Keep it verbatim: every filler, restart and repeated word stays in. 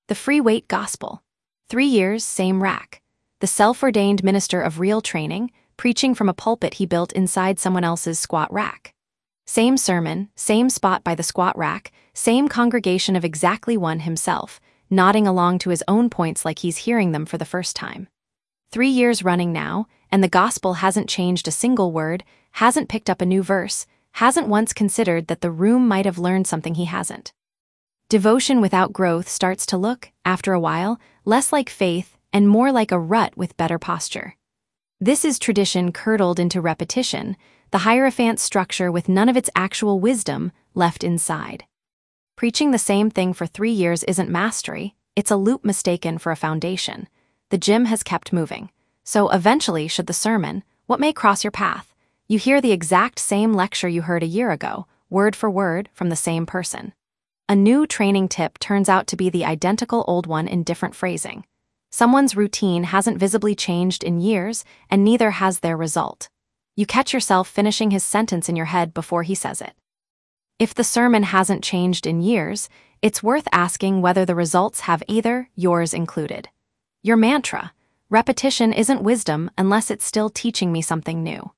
The free weight gospel. Three years, same rack. The self-ordained minister of real training, preaching from a pulpit he built inside someone else's squat rack. Same sermon, same spot by the squat rack, same congregation of exactly one himself, nodding along to his own points like he's hearing them for the first time. Three years running now, and the gospel hasn't changed a single word, hasn't picked up a new verse, hasn't once considered that the room might have learned something he hasn't. Devotion without growth starts to look, after a while, less like faith and more like a rut with better posture. This is tradition curdled into repetition, the Hierophant structure with none of its actual wisdom left inside. Preaching the same thing for three years isn't mastery, it's a loop mistaken for a foundation. The gym has kept moving. So eventually, should the sermon, what may cross your path, you hear the exact same lecture you heard a year ago, word for word, from the same person. A new training tip turns out to be the identical old one in different phrasing. Someone's routine hasn't visibly changed in years, and neither has their result. You catch yourself finishing his sentence in your head before he says it. If the sermon hasn't changed in years, it's worth asking whether the results have either, yours included. Your mantra. Repetition isn't wisdom unless it's still teaching me something new.